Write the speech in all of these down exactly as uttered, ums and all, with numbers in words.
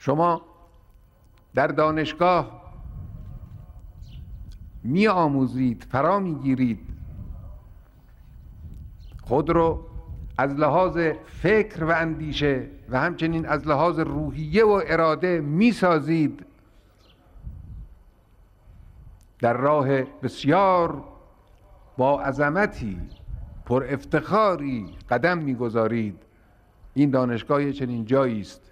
شما در دانشگاه می آموزید، فرا می گیرید، خود رو از لحاظ فکر و اندیشه و همچنین از لحاظ روحیه و اراده می سازید، در راه بسیار با عظمتی، پر افتخاری قدم می گذارید. این دانشگاه چنین جایی است.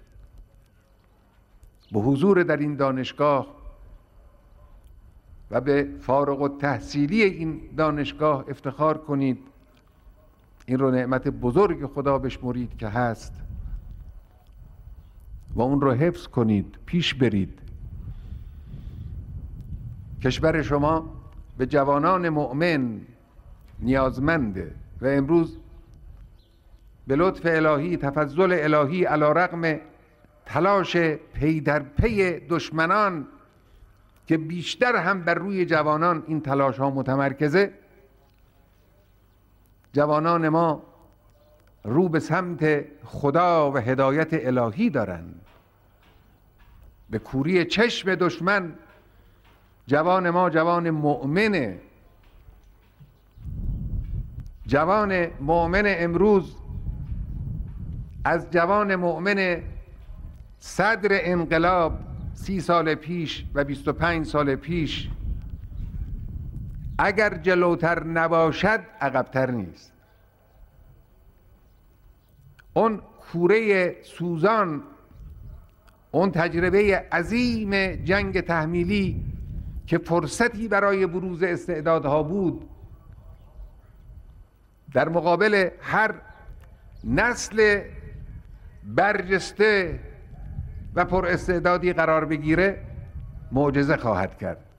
به حضور در این دانشگاه و به فارغ التحصیلی این دانشگاه افتخار کنید. این رو نعمت بزرگ خدا بشمرید که هست و اون رو حفظ کنید، پیش برید. کشور شما به جوانان مؤمن نیازمنده و امروز به لطف الهی، تفضل الهی، علی رغم تلاش پی در پی دشمنان که بیشتر هم بر روی جوانان این تلاش ها متمرکزه، جوانان ما رو به سمت خدا و هدایت الهی دارند. به کوری چشم دشمن جوان ما جوان مؤمنه. جوان مؤمن امروز از جوان مؤمن صدر انقلاب سی سال پیش و بیست و پنج سال پیش اگر جلوتر نباشد عقبتر نیست. اون کوره سوزان، اون تجربه عظیم جنگ تحمیلی که فرصتی برای بروز استعدادها بود، در مقابل هر نسل برجسته و پر استعدادی قرار بگیره، معجزه خواهد کرد.